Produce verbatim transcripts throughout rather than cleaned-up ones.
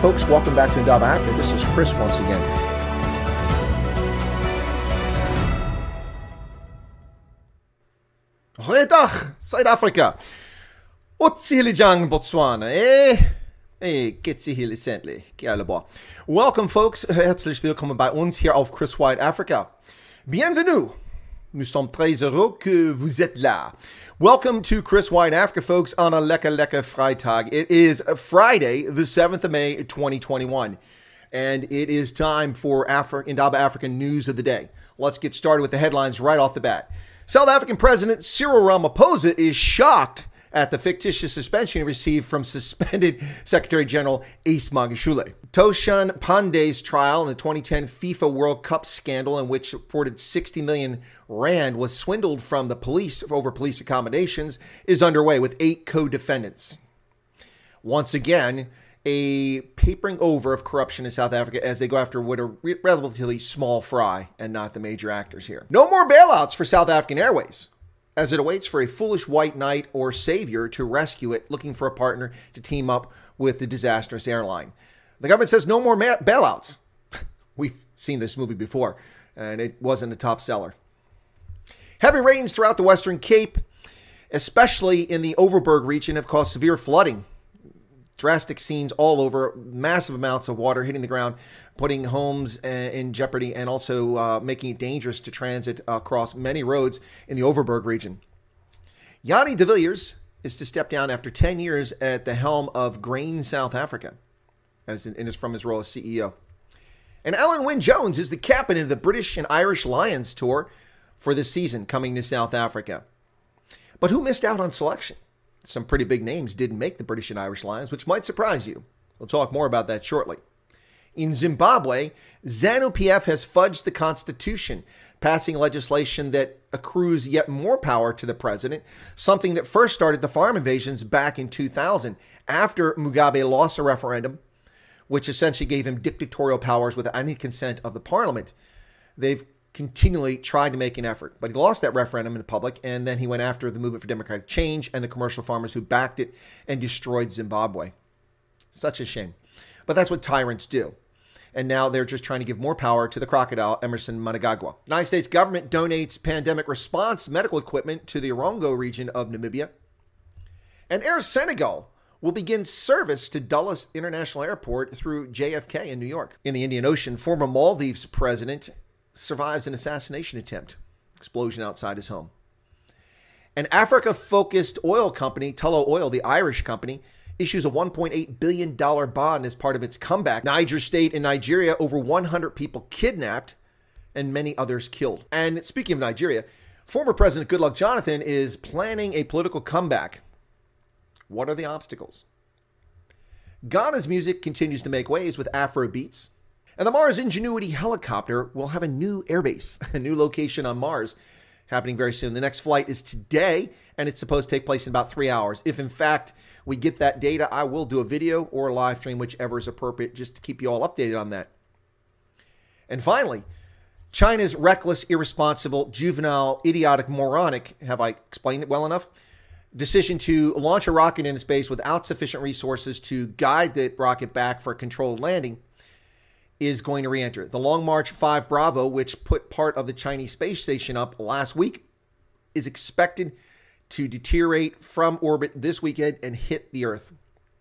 folks, welcome back to Indaba Africa. This is Chris once again. Goeiedag, Zuid-Afrika. Otsihilijang, Botswana. Eh? Eh, Getzihili Sentli. Welcome, folks. Herzlich willkommen bei uns hier auf Chris White Africa. Bienvenue. Nous sommes très heureux que vous êtes là. Welcome to Chris White Africa, folks, on a Lekker Lekker Freitag. It is Friday, the seventh of May, twenty twenty-one. And it is time for Afri- Indaba African news of the day. Let's get started with the headlines right off the bat. South African President Cyril Ramaphosa is shocked at the fictitious suspension he received from suspended Secretary General Ace Magashule. Toshan Pandey's trial in the twenty ten FIFA World Cup scandal, in which reported sixty million rand was swindled from the police over police accommodations, is underway with eight co-defendants. Once again, a papering over of corruption in South Africa as they go after what are relatively small fry and not the major actors here. No more bailouts for South African Airways, as it awaits for a foolish white knight or savior to rescue it, looking for a partner to team up with the disastrous airline. The government says no more ma- bailouts. We've seen this movie before, and it wasn't a top seller. Heavy rains throughout the Western Cape, especially in the Overberg region, have caused severe flooding. Drastic scenes all over, massive amounts of water hitting the ground, putting homes in jeopardy, and also uh, making it dangerous to transit across many roads in the Overberg region. Jannie de Villiers is to step down after ten years at the helm of Grain South Africa, as in, and is from his role as C E O. And Alan Wynne Jones is the captain of the British and Irish Lions tour for this season, coming to South Africa. But who missed out on selection? Some pretty big names didn't make the British and Irish Lions, which might surprise you. We'll talk more about that shortly. In Zimbabwe, ZANU-P F has fudged the constitution, passing legislation that accrues yet more power to the president, something that first started the farm invasions back in two thousand, after Mugabe lost a referendum, which essentially gave him dictatorial powers without any consent of the parliament. They've continually tried to make an effort, but he lost that referendum in public, and then he went after the Movement for Democratic Change and the commercial farmers who backed it and destroyed Zimbabwe. Such a shame. But that's what tyrants do. And now they're just trying to give more power to the crocodile, Emerson Mnangagwa. The United States government donates pandemic response medical equipment to the Erongo region of Namibia. And Air Senegal will begin service to Dulles International Airport through J F K in New York. In the Indian Ocean, former Maldives president survives an assassination attempt. Explosion outside his home. An Africa-focused oil company, Tullow Oil, the Irish company, issues a one point eight billion dollars bond as part of its comeback. Niger State in Nigeria, over one hundred people kidnapped and many others killed. And speaking of Nigeria, former President Goodluck Jonathan is planning a political comeback. What are the obstacles? Ghana's music continues to make waves with Afro beats. And the Mars Ingenuity helicopter will have a new airbase, a new location on Mars, happening very soon. The next flight is today, and it's supposed to take place in about three hours. If, in fact, we get that data, I will do a video or a live stream, whichever is appropriate, just to keep you all updated on that. And finally, China's reckless, irresponsible, juvenile, idiotic, moronic, have I explained it well enough? Decision to launch a rocket into space without sufficient resources to guide the rocket back for a controlled landing is going to re-enter. The Long March five Bravo, which put part of the Chinese space station up last week, is expected to deteriorate from orbit this weekend and hit the Earth.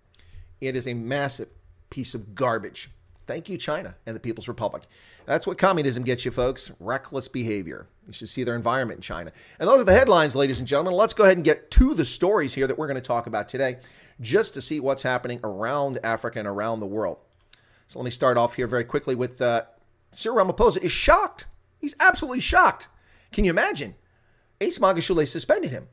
It is a massive piece of garbage. Thank you, China and the People's Republic. That's what communism gets you, folks. Reckless behavior. You should see their environment in China. And those are the headlines, ladies and gentlemen. Let's go ahead and get to the stories here that we're going to talk about today, just to see what's happening around Africa and around the world. So let me start off here very quickly with uh, Cyril Ramaphosa is shocked. He's absolutely shocked. Can you imagine? Ace Magashule suspended him.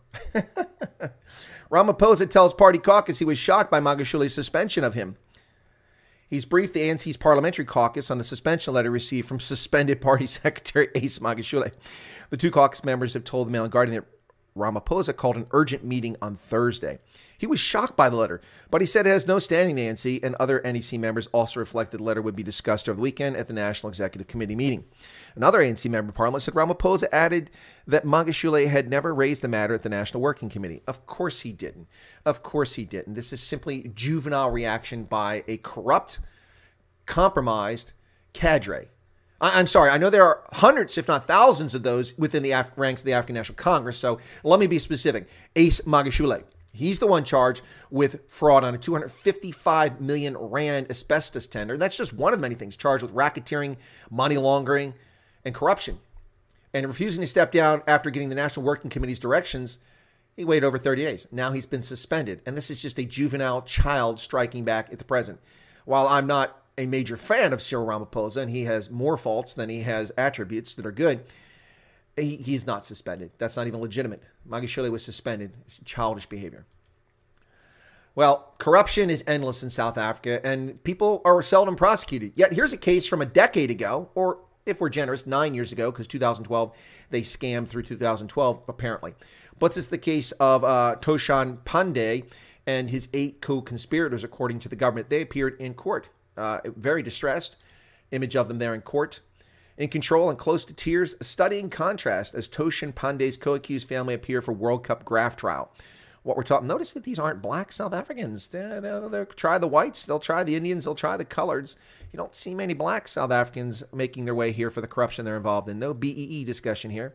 Ramaphosa tells party caucus he was shocked by Magashule's suspension of him. He's briefed the A N C's parliamentary caucus on the suspension letter received from suspended party secretary Ace Magashule. The two caucus members have told the Mail and Guardian that Ramaphosa called an urgent meeting on Thursday. He was shocked by the letter, but he said it has no standing in the A N C, and other N E C members also reflected the letter would be discussed over the weekend at the National Executive Committee meeting. Another A N C member of Parliament said Ramaphosa added that Magashule had never raised the matter at the National Working Committee. Of course he didn't. Of course he didn't. This is simply juvenile reaction by a corrupt compromised cadre. I- I'm sorry, I know there are hundreds, if not thousands of those within the Af- ranks of the African National Congress. So let me be specific. Ace Magashule. He's the one charged with fraud on a two hundred fifty-five million rand asbestos tender. That's just one of many things, charged with racketeering, money laundering, and corruption. And refusing to step down after getting the National Working Committee's directions, he waited over thirty days. Now he's been suspended. And this is just a juvenile child striking back at the president. While I'm not a major fan of Cyril Ramaphosa, and he has more faults than he has attributes that are good, he, he's not suspended. That's not even legitimate. Magashule was suspended. It's childish behavior. Well, corruption is endless in South Africa, and people are seldom prosecuted. Yet here's a case from a decade ago, or if we're generous, nine years ago, because two thousand twelve, they scammed through two thousand twelve, apparently. But this is the case of uh, Toshan Pandey and his eight co-conspirators, according to the government. They appeared in court, uh, very distressed. Image of them there in court. In control and close to tears, a stunning contrast as Toshan Pandey's co-accused family appear for World Cup graft trial. What we're talking, notice that these aren't black South Africans. They'll, they'll, they'll try the whites, they'll try the Indians, they'll try the coloreds. You don't see many black South Africans making their way here for the corruption they're involved in. No B E E discussion here.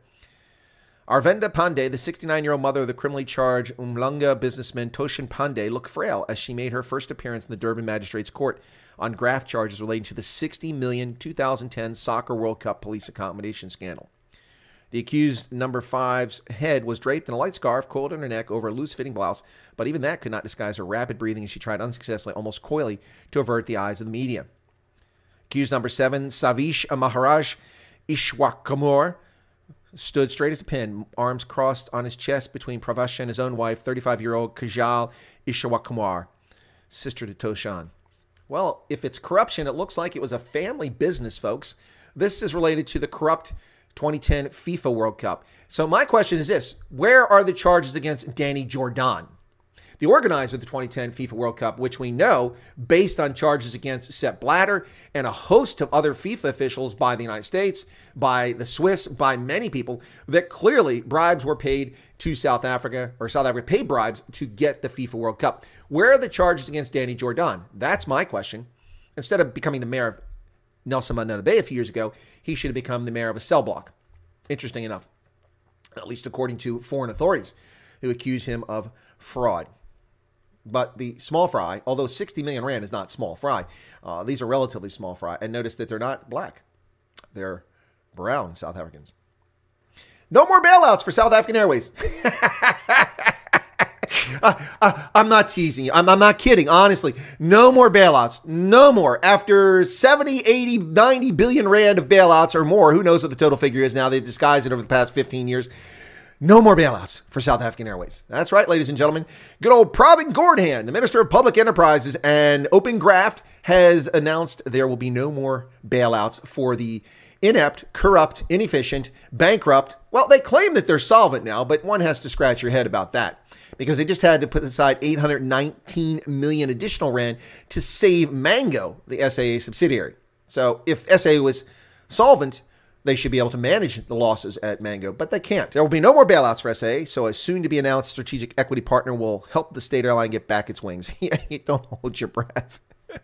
Arvenda Pandey, the sixty-nine-year-old mother of the criminally charged Umhlanga businessman Toshan Pandey, looked frail as she made her first appearance in the Durban Magistrates Court on graft charges relating to the sixty million two thousand ten Soccer World Cup police accommodation scandal. The accused number five's head was draped in a light scarf coiled in her neck over a loose-fitting blouse, but even that could not disguise her rapid breathing as she tried unsuccessfully, almost coyly, to avert the eyes of the media. Accused number seven, Savish Maharaj Ishwakumar, stood straight as a pin, arms crossed on his chest between Pravasha and his own wife, thirty-five-year-old Kajal Ishwakumar, sister to Toshan. Well, if it's corruption, it looks like it was a family business, folks. This is related to the corrupt twenty ten FIFA World Cup. So my question is this: where are the charges against Danny Jordan, the organizer of the twenty ten FIFA World Cup, which we know, based on charges against Sepp Blatter and a host of other FIFA officials by the United States, by the Swiss, by many people, that clearly bribes were paid to South Africa, or South Africa paid bribes to get the FIFA World Cup. Where are the charges against Danny Jordan? That's my question. Instead of becoming the mayor of Nelson Mandela Bay a few years ago, he should have become the mayor of a cell block. Interesting enough, at least according to foreign authorities who accuse him of fraud. But the small fry, although sixty million rand is not small fry, uh, these are relatively small fry. And notice that they're not black. They're brown South Africans. No more bailouts for South African Airways. I, I, I'm not teasing you. I'm, I'm not kidding. Honestly, no more bailouts. No more. After seventy, eighty, ninety billion rand of bailouts or more, who knows what the total figure is now? They've disguised it over the past fifteen years. No more bailouts for South African Airways. That's right, ladies and gentlemen. Good old Pravin Gordhan, the Minister of Public Enterprises and Open Graft, has announced there will be no more bailouts for the inept, corrupt, inefficient, bankrupt. Well, they claim that they're solvent now, but one has to scratch your head about that, because they just had to put aside eight hundred nineteen million additional rand to save Mango, the S A A subsidiary. So if S A A was solvent, they should be able to manage the losses at Mango, but they can't. There will be no more bailouts for S A A, so a soon-to-be-announced strategic equity partner will help the state airline get back its wings. Don't hold your breath.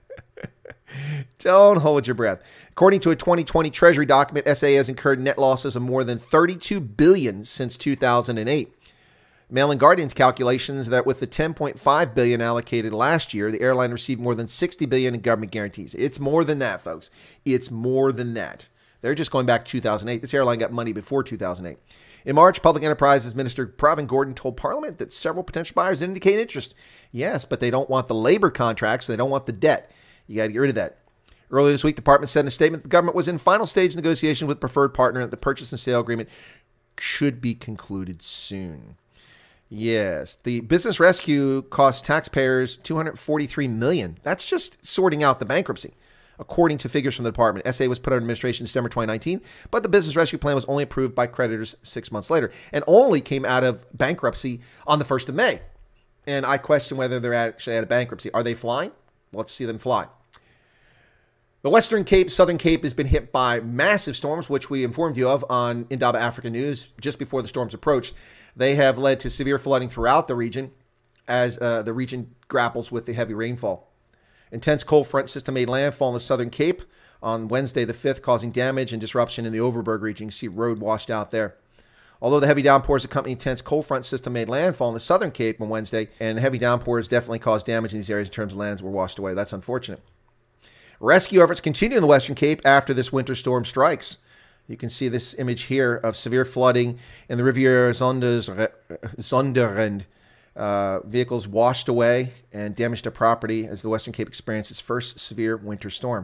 Don't hold your breath. According to a twenty twenty Treasury document, S A A has incurred net losses of more than thirty-two billion dollars since two thousand eight. Mail and Guardian's calculations that with the ten point five billion dollars allocated last year, the airline received more than sixty billion dollars in government guarantees. It's more than that, folks. It's more than that. They're just going back to two thousand eight. This airline got money before two thousand eight. In March, Public Enterprises Minister Pravin Gordhan told Parliament that several potential buyers indicate interest. Yes, but they don't want the labor contracts. They don't want the debt. You got to get rid of that. Earlier this week, the department said in a statement the government was in final stage negotiation with preferred partner and the purchase and sale agreement should be concluded soon. Yes, the business rescue cost taxpayers two hundred forty-three million dollars. That's just sorting out the bankruptcy. According to figures from the department, S A A was put under administration in December twenty nineteen, but the business rescue plan was only approved by creditors six months later and only came out of bankruptcy on the first of May. And I question whether they're actually out of bankruptcy. Are they flying? Let's see them fly. The Western Cape, Southern Cape has been hit by massive storms, which we informed you of on Indaba Africa News just before the storms approached. They have led to severe flooding throughout the region as uh, the region grapples with the heavy rainfall. Intense cold front system made landfall in the Southern Cape on Wednesday the fifth, causing damage and disruption in the Overberg region. You can see road washed out there. Although the heavy downpours accompanying intense cold front system made landfall in the Southern Cape on Wednesday, and heavy downpours definitely caused damage in these areas in terms of lands were washed away. That's unfortunate. Rescue efforts continue in the Western Cape after this winter storm strikes. You can see this image here of severe flooding in the Riviera Zonderend. Uh, vehicles washed away and damaged to property as the Western Cape experienced its first severe winter storm.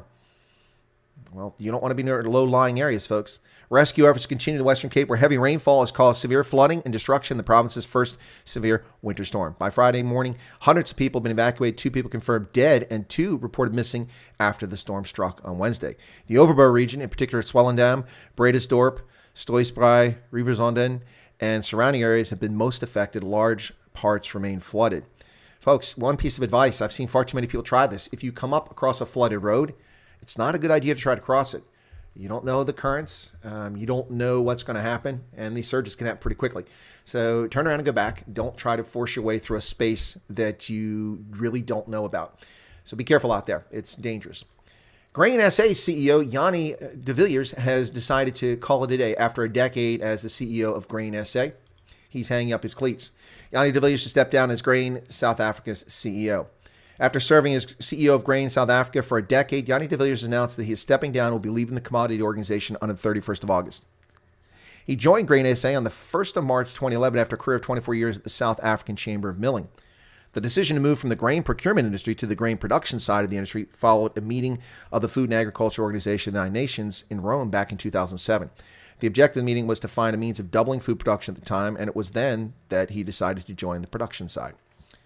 Well, you don't want to be near low-lying areas, folks. Rescue efforts continue in the Western Cape, where heavy rainfall has caused severe flooding and destruction in the province's first severe winter storm. By Friday morning, hundreds of people have been evacuated, two people confirmed dead, and two reported missing after the storm struck on Wednesday. The Overberg region, in particular Swellendam, Bredasdorp, Stoysbrei, Riverzonden, and surrounding areas have been most affected. Large parts remain flooded. Folks, one piece of advice, I've seen far too many people try this. If you come up across a flooded road, it's not a good idea to try to cross it. You don't know the currents. Um, you don't know what's going to happen, and these surges can happen pretty quickly. So turn around and go back. Don't try to force your way through a space that you really don't know about. So be careful out there. It's dangerous. Grain S A C E O Yanni de Villiers has decided to call it a day after a decade as the C E O of Grain S A. He's hanging up his cleats. Yanni de Villiers should step down as Grain South Africa's C E O. After serving as C E O of Grain South Africa for a decade, Yanni de Villiers announced that he is stepping down and will be leaving the commodity organization on the thirty-first of August. He joined Grain S A on the first of March twenty eleven after a career of twenty-four years at the South African Chamber of Milling. The decision to move from the grain procurement industry to the grain production side of the industry followed a meeting of the Food and Agriculture Organization of the United Nations in Rome back in two thousand seven. The objective of the meeting was to find a means of doubling food production at the time, and it was then that he decided to join the production side.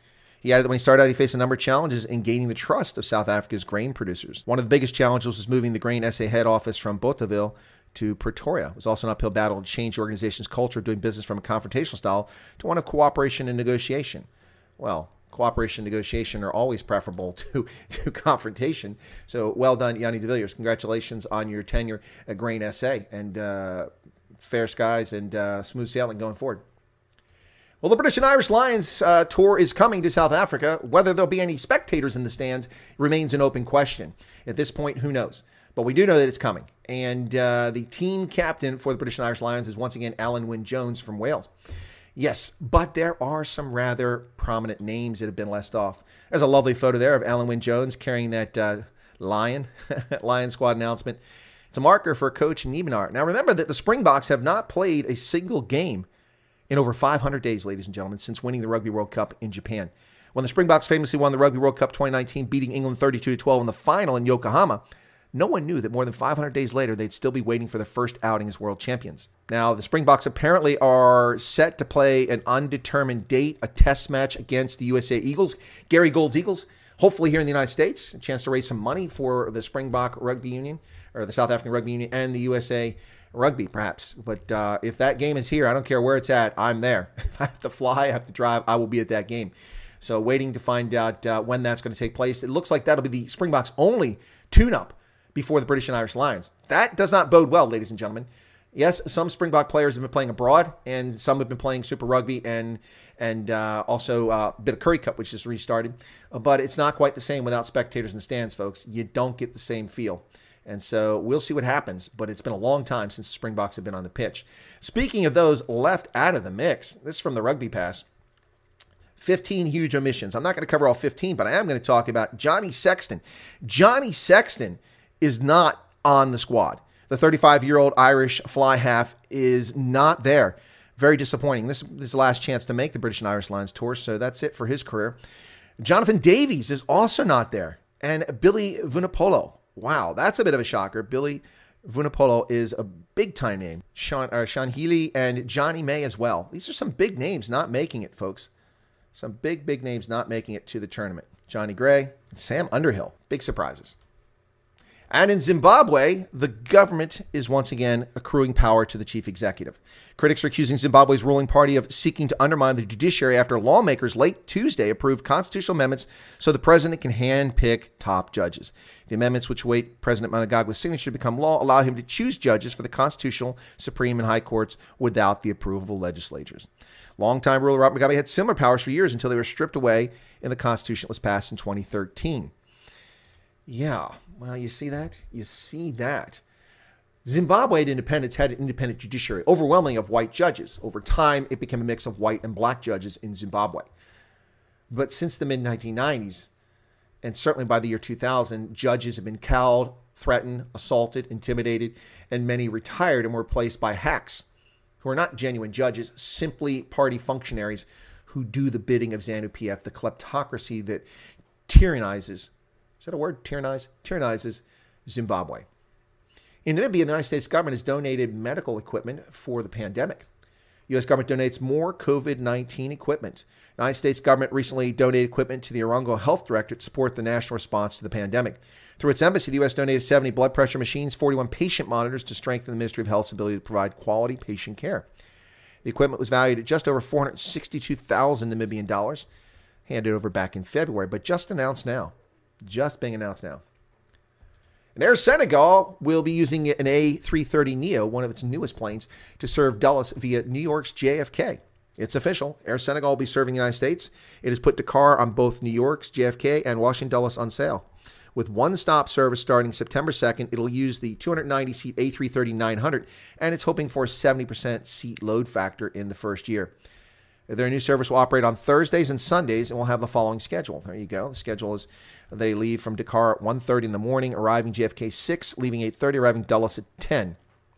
He added that when he started out, he faced a number of challenges in gaining the trust of South Africa's grain producers. One of the biggest challenges was moving the Grain S A head office from Bothaville to Pretoria. It was also an uphill battle to change the organization's culture of doing business from a confrontational style to one of cooperation and negotiation. Well, cooperation and negotiation are always preferable to, to confrontation. So well done, Yanni de Villiers. Congratulations on your tenure at Grain S A, and uh, fair skies and uh, smooth sailing going forward. Well, the British and Irish Lions uh, tour is coming to South Africa. Whether there'll be any spectators in the stands remains an open question. At this point, who knows? But we do know that it's coming. And uh, the team captain for the British and Irish Lions is once again Alan Wynne-Jones from Wales. Yes, but there are some rather prominent names that have been left off. There's a lovely photo there of Alan Wynne-Jones carrying that uh, lion, Lion Squad announcement. It's a marker for Coach Niemeyer. Now remember that the Springboks have not played a single game in over five hundred days, ladies and gentlemen, since winning the Rugby World Cup in Japan. When the Springboks famously won the Rugby World Cup twenty nineteen, beating England thirty-two to twelve in the final in Yokohama, no one knew that more than five hundred days later, they'd still be waiting for their first outing as world champions. Now, the Springboks apparently are set to play an undetermined date, a test match against the U S A Eagles, Gary Gould's Eagles, hopefully here in the United States, a chance to raise some money for the Springbok Rugby Union, or the South African Rugby Union, and the U S A Rugby, perhaps. But uh, if that game is here, I don't care where it's at, I'm there. If I have to fly, I have to drive, I will be at that game. So waiting to find out uh, when that's going to take place. It looks like that'll be the Springboks' only tune-up before the British and Irish Lions. That does not bode well, ladies and gentlemen. Yes, some Springbok players have been playing abroad, and some have been playing Super Rugby and and uh, also uh, a bit of Currie Cup, which just restarted. But it's not quite the same without spectators in the stands, folks. You don't get the same feel. And so we'll see what happens, but it's been a long time since the Springboks have been on the pitch. Speaking of those left out of the mix, this is from the Rugby Pass. fifteen huge omissions. I'm not going to cover all fifteen, but I am going to talk about Johnny Sexton. Johnny Sexton is not on the squad. The thirty-five-year-old Irish fly half is not there. Very disappointing. This is his last chance to make the British and Irish Lions tour, so that's it for his career. Jonathan Davies is also not there. And Billy Vunipola. Wow, that's a bit of a shocker. Billy Vunipola is a big-time name. Sean, uh, Sean Healy and Johnny May as well. These are some big names not making it, folks. Some big, big names not making it to the tournament. Johnny Gray, Sam Underhill. Big surprises. And in Zimbabwe, the government is once again accruing power to the chief executive. Critics are accusing Zimbabwe's ruling party of seeking to undermine the judiciary after lawmakers late Tuesday approved constitutional amendments so the president can handpick top judges. The amendments, which await President Mnangagwa's signature to become law, allow him to choose judges for the constitutional, supreme, and high courts without the approval of legislatures. Longtime ruler Robert Mugabe had similar powers for years until they were stripped away in the constitution that was passed in twenty thirteen. Yeah, well, you see that? You see that. Zimbabwe independence had an independent judiciary, overwhelming of white judges. Over time, it became a mix of white and black judges in Zimbabwe. But since the mid nineteen nineties, and certainly by the year two thousand, judges have been cowed, threatened, assaulted, intimidated, and many retired and were replaced by hacks who are not genuine judges, simply party functionaries who do the bidding of ZANU-P F, the kleptocracy that tyrannizes, is that a word? Tyrannize? Tyrannizes Zimbabwe. In Namibia, the United States government has donated medical equipment for the pandemic. U S government donates more COVID nineteen equipment. The United States government recently donated equipment to the Orongo Health Director to support the national response to the pandemic. Through its embassy, the U S donated seventy blood pressure machines, forty-one patient monitors to strengthen the Ministry of Health's ability to provide quality patient care. The equipment was valued at just over four hundred sixty-two thousand Namibian dollars, handed over back in February, but just announced now. Just being announced now. And Air Senegal will be using an A three thirty neo, one of its newest planes, to serve Dulles via New York's J F K. It's official. Air Senegal will be serving the United States. It has put Dakar on both New York's J F K and Washington Dulles on sale. With one-stop service starting September second, it'll use the two hundred ninety seat A three thirty nine hundred, and it's hoping for a seventy percent seat load factor in the first year. Their new service will operate on Thursdays and Sundays and will have the following schedule. There you go. The schedule is they leave from Dakar at one thirty in the morning, arriving J F K six, leaving eight thirty, arriving Dulles at ten.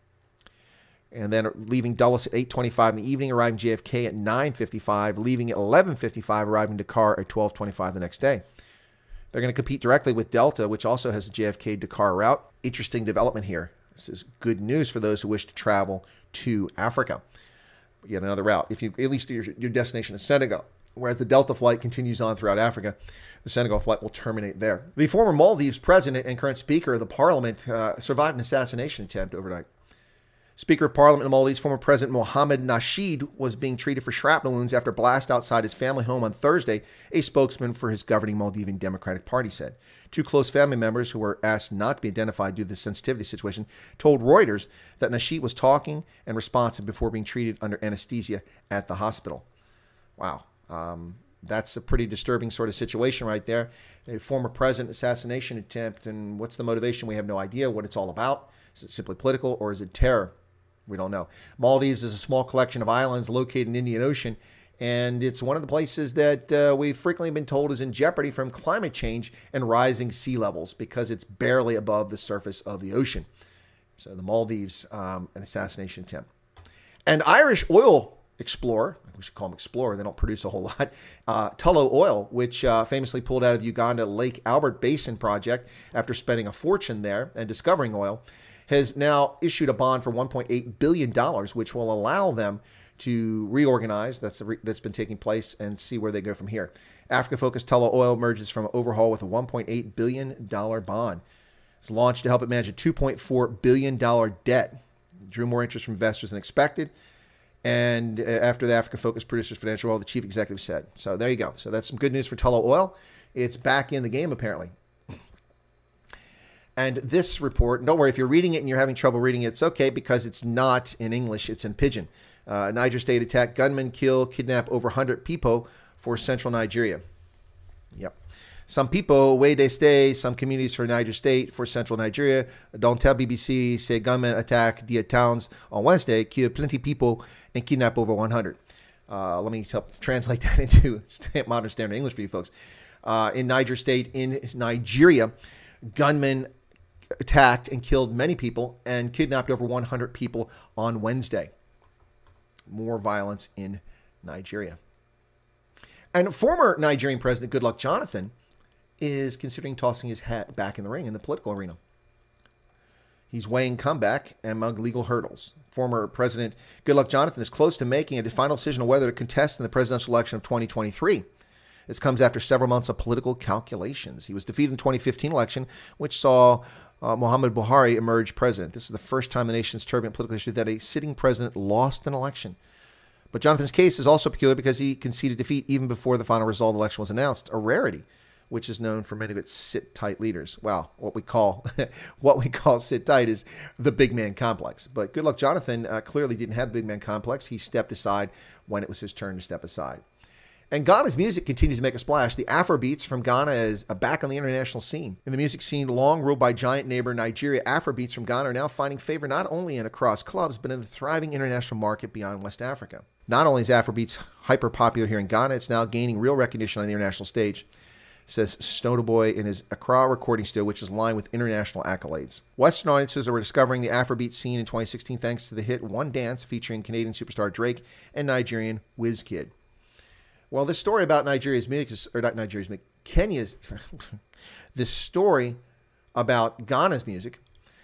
And then leaving Dulles at eight twenty-five in the evening, arriving J F K at nine fifty-five, leaving at eleven fifty-five, arriving Dakar at twelve twenty-five the next day. They're going to compete directly with Delta, which also has a J F K Dakar route. Interesting development here. This is good news for those who wish to travel to Africa. Yet another route, if you at least your, your destination is Senegal. Whereas the Delta flight continues on throughout Africa, the Senegal flight will terminate there. The former Maldives president and current Speaker of the Parliament uh, survived an assassination attempt overnight. Speaker of Parliament of Maldives, former President Mohamed Nasheed, was being treated for shrapnel wounds after a blast outside his family home on Thursday, a spokesman for his governing Maldivian Democratic Party said. Two close family members who were asked not to be identified due to the sensitivity situation told Reuters that Nasheed was talking and responsive before being treated under anesthesia at the hospital. Wow. Um, that's a pretty disturbing sort of situation right there. A former president assassination attempt, and what's the motivation? We have no idea what it's all about. Is it simply political or is it terror? We don't know. Maldives is a small collection of islands located in the Indian Ocean, and it's one of the places that uh, we've frequently been told is in jeopardy from climate change and rising sea levels because it's barely above the surface of the ocean. So the Maldives, um, an assassination attempt. And Irish oil explorer, we should call them explorer, they don't produce a whole lot, uh, Tullow Oil, which uh, famously pulled out of the Uganda Lake Albert Basin project after spending a fortune there and discovering oil, has now issued a bond for one point eight billion dollars, which will allow them to reorganize, that's, re that's been taking place, and see where they go from here. Africa-focused Tullow Oil emerges from overhaul with a one point eight billion dollar bond. It's launched to help it manage a two point four billion dollar debt. It drew more interest from investors than expected. And after the Africa-focused producers financial oil, the chief executive said. So there you go. So that's some good news for Tullow Oil. It's back in the game, apparently. And this report, don't worry, if you're reading it and you're having trouble reading it, it's okay because it's not in English, it's in Pidgin. Uh, Niger State attack, gunmen kill, kidnap over one hundred people for central Nigeria. Yep. Some people, where they stay, some communities for Niger State, for central Nigeria. Don't tell B B C, say gunmen attack their towns on Wednesday, kill plenty of people, and kidnap over one hundred. Uh, let me help translate that into modern standard English for you folks. Uh, in Niger State, in Nigeria, gunmen attacked and killed many people and kidnapped over one hundred people on Wednesday. More violence in Nigeria. And former Nigerian President Goodluck Jonathan is considering tossing his hat back in the ring in the political arena. He's weighing comeback among legal hurdles. Former President Goodluck Jonathan is close to making a final decision on whether to contest in the presidential election of twenty twenty-three. This comes after several months of political calculations. He was defeated in the twenty fifteen election, which saw uh, Muhammadu Buhari emerge president. This is the first time in the nation's turbulent political history that a sitting president lost an election. But Jonathan's case is also peculiar because he conceded defeat even before the final result of the election was announced, a rarity, which is known for many of its sit-tight leaders. Well, what we call what we call sit-tight is the big man complex. But Goodluck Jonathan uh, clearly didn't have the big man complex. He stepped aside when it was his turn to step aside. And Ghana's music continues to make a splash. The Afrobeats from Ghana is back on the international scene. In the music scene long ruled by giant neighbor Nigeria, Afrobeats from Ghana are now finding favor not only in across clubs, but in the thriving international market beyond West Africa. Not only is Afrobeats hyper popular here in Ghana, it's now gaining real recognition on the international stage, says Snowda Boy in his Accra recording studio, which is lined with international accolades. Western audiences are discovering the Afrobeat scene in twenty sixteen thanks to the hit One Dance featuring Canadian superstar Drake and Nigerian Wizkid. Well, this story about Nigeria's music, is, or not Nigeria's music, Kenya's, this story about Ghana's music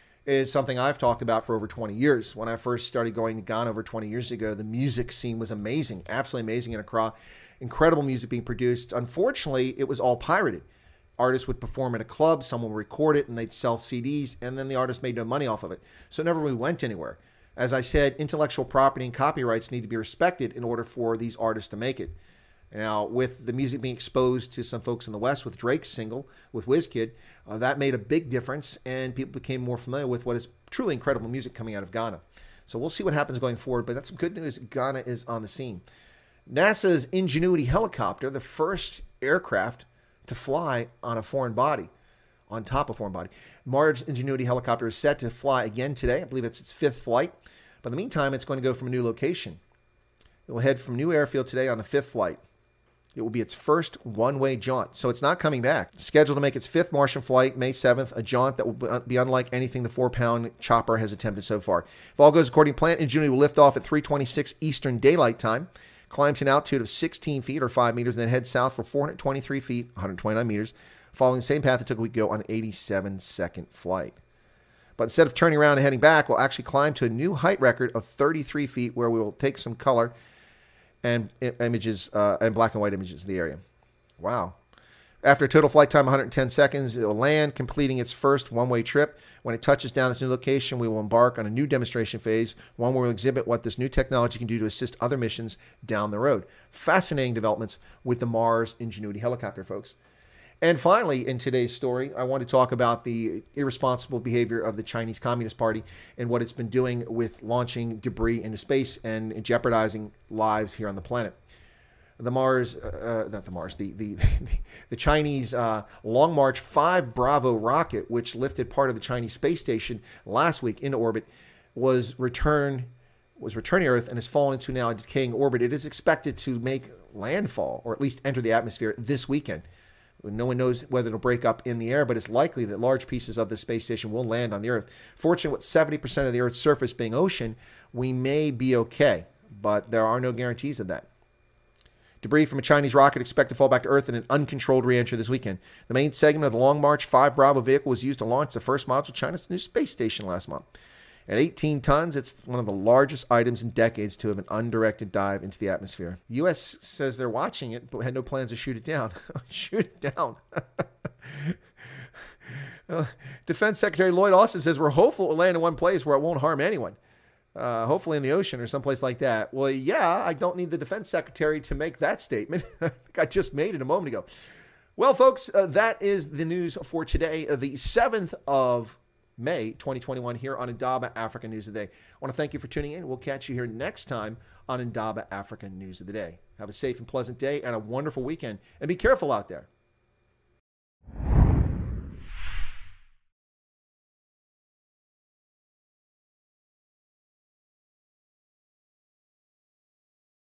is something I've talked about for over twenty years. When I first started going to Ghana over twenty years ago, the music scene was amazing, absolutely amazing in Accra. Incredible music being produced. Unfortunately, it was all pirated. Artists would perform at a club, someone would record it, and they'd sell C Ds, and then the artist made no money off of it. So it never really went anywhere. As I said, intellectual property and copyrights need to be respected in order for these artists to make it. Now, with the music being exposed to some folks in the West with Drake's single, with Wizkid, uh, that made a big difference, and people became more familiar with what is truly incredible music coming out of Ghana. So we'll see what happens going forward, but that's some good news. Ghana is on the scene. NASA's Ingenuity helicopter, the first aircraft to fly on a foreign body, on top of a foreign body. Mars Ingenuity helicopter is set to fly again today. I believe it's its fifth flight. But in the meantime, it's going to go from a new location. It will head from New Airfield today on the fifth flight. It will be its first one-way jaunt, so it's not coming back. Scheduled to make its fifth Martian flight, May seventh, a jaunt that will be unlike anything the four-pound chopper has attempted so far. If all goes according to plan, Ingenuity will lift off at three twenty-six Eastern Daylight Time, climb to an altitude of sixteen feet or five meters, and then head south for four hundred twenty-three feet, one hundred twenty-nine meters, following the same path it took a week ago on an eighty-seven second flight. But instead of turning around and heading back, we'll actually climb to a new height record of thirty-three feet, where we will take some color and images, uh, and black and white images of the area. Wow. After a total flight time of one hundred ten seconds, it will land, completing its first one-way trip. When it touches down its new location, we will embark on a new demonstration phase, one where we'll exhibit what this new technology can do to assist other missions down the road. Fascinating developments with the Mars Ingenuity helicopter, folks. And finally, in today's story, I want to talk about the irresponsible behavior of the Chinese Communist Party and what it's been doing with launching debris into space and jeopardizing lives here on the planet. The Mars, uh, not the Mars, the the the Chinese uh, Long March five Bravo rocket, which lifted part of the Chinese space station last week into orbit, was returned was returning Earth and has fallen into now a decaying orbit. It is expected to make landfall, or at least enter the atmosphere, this weekend. No one knows whether it'll break up in the air, but it's likely that large pieces of the space station will land on the Earth. Fortunately, with seventy percent of the Earth's surface being ocean, we may be okay, but there are no guarantees of that. Debris from a Chinese rocket expected to fall back to Earth in an uncontrolled re-entry this weekend. The main segment of the Long March five Bravo vehicle was used to launch the first module of China's new space station last month. At eighteen tons, it's one of the largest items in decades to have an undirected dive into the atmosphere. The U S says they're watching it, but had no plans to shoot it down. Shoot it down. uh, Defense Secretary Lloyd Austin says we're hopeful it will land in one place where it won't harm anyone. Uh, hopefully in the ocean or someplace like that. Well, yeah, I don't need the Defense Secretary to make that statement. I think I just made it a moment ago. Well, folks, uh, that is the news for today, uh, the seventh of May twenty twenty-one, here on Indaba Africa News of the Day. I want to thank you for tuning in. We'll catch you here next time on Indaba Africa News of the Day. Have a safe and pleasant day and a wonderful weekend. And be careful out there.